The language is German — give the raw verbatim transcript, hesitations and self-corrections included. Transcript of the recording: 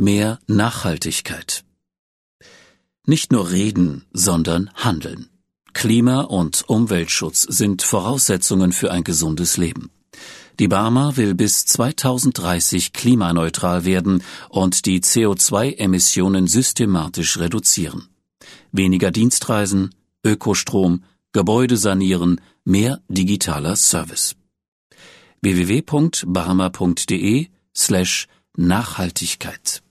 mehr Nachhaltigkeit. Nicht nur reden, sondern handeln. Klima- und Umweltschutz sind Voraussetzungen für ein gesundes Leben. Die Barmer will bis zweitausenddreißig klimaneutral werden und die C O zwei Emissionen systematisch reduzieren. Weniger Dienstreisen, Ökostrom, Gebäude sanieren, mehr digitaler Service. w w w punkt barmer punkt de slash Nachhaltigkeit